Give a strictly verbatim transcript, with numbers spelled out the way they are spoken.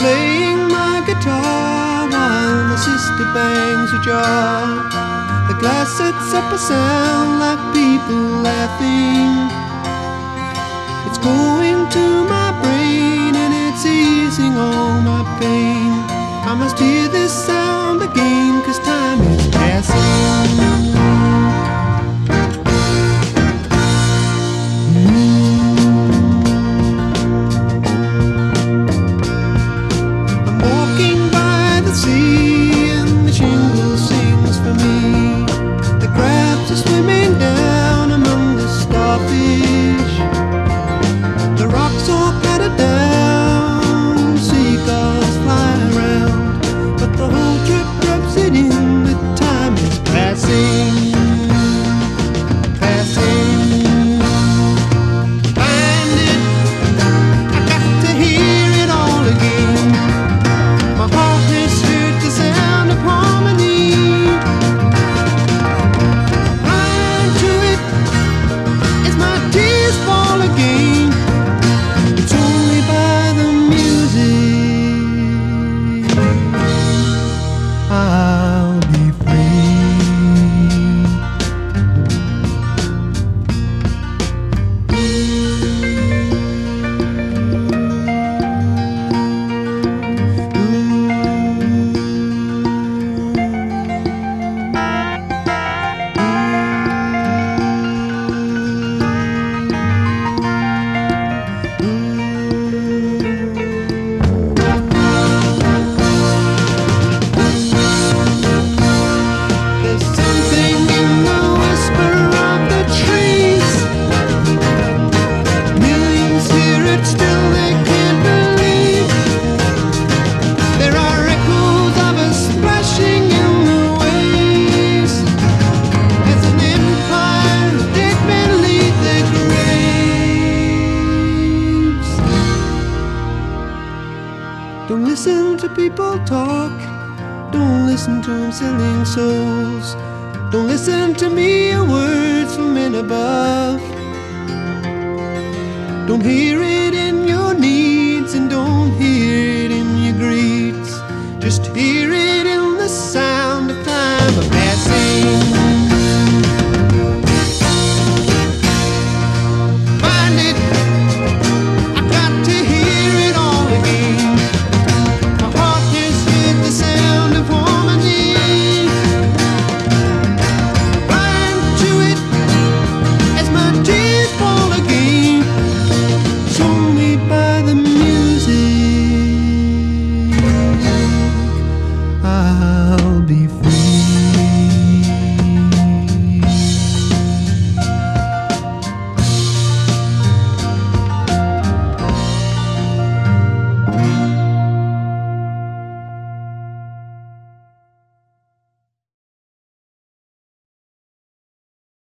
playing my guitar while my sister bangs a jar. The glass sets up a sound like people laughing. It's going to my brain and it's easing all my pain. I must hear this sound again, 'cause time is passing. Don't listen to people talk. Don't listen to them selling souls. Don't listen to mere words from men above. Don't hear it